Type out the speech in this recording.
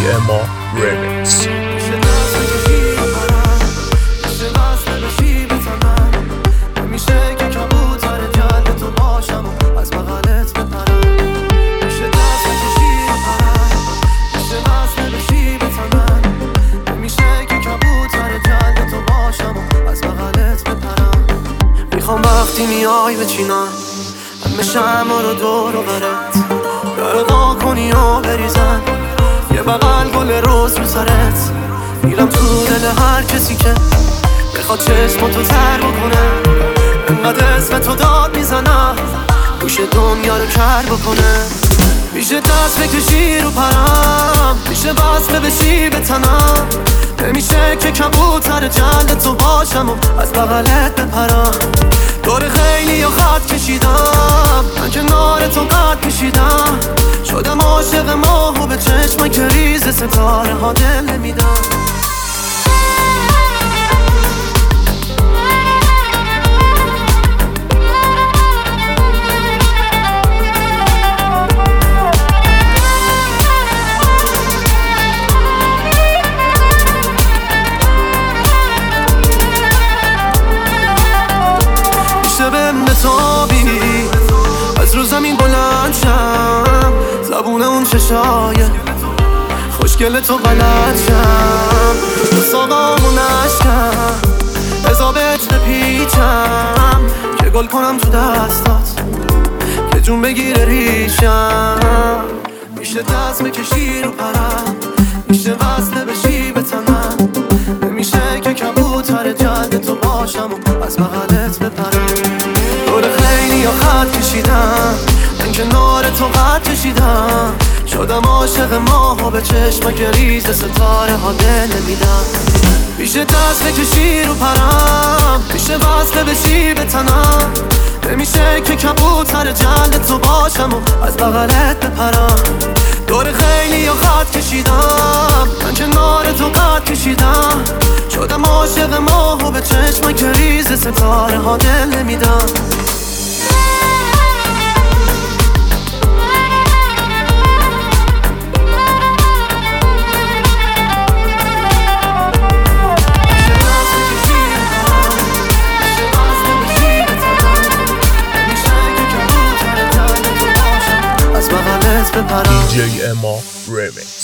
اما ریمیکس. وقتی میای بچینم همه شمع رو دور و برت برقا کنی و بریزن یه بغل گل روز رو سرت میرم تو دل هر کسی که بخواد چشماتو تر بکنه انقدر اسم تو داد میزنم گوش دنیا رو کر بکنه میشه دست بکشی رو پرم میشه بسته بشی به تنم نمیشه که کبوتر جلد تو باشم و از بغلت بپرم دور خیلی و خط کشیدم من کنار تو قد کشیدم شدم عاشق ماه و به چشم که ریز ستاره ها دل نمیدم از رو زمین بلند شم زبون اون چشای خوشگل تو بلد شم تو ساقامو نشکم حسابت بپیچم که گل کنم تو دستات که جون بگیره ریشم میشه دست بکشی رو پرم میشه وصله بشی به تنم نمیشه که کبوتر جلد تو باشم و از بغلت بپرم دور خیلی یا خط کشیدم من کنار تو قد کشیدم شدم عاشق ماه و به چشم که ریز ستاره ها دل نمیدم میشه دست بکشی رو پرم میشه وصله بشی به تنم نمیشه که کبوتر جلد تو باشم و از بغلت بپرم دور خیلی یا خط کشیدم من کنار تو قد کشیدم شدم عاشق ماه و به چشم که ریز ستاره ها دل نمیدم DJ اما ریمیکس.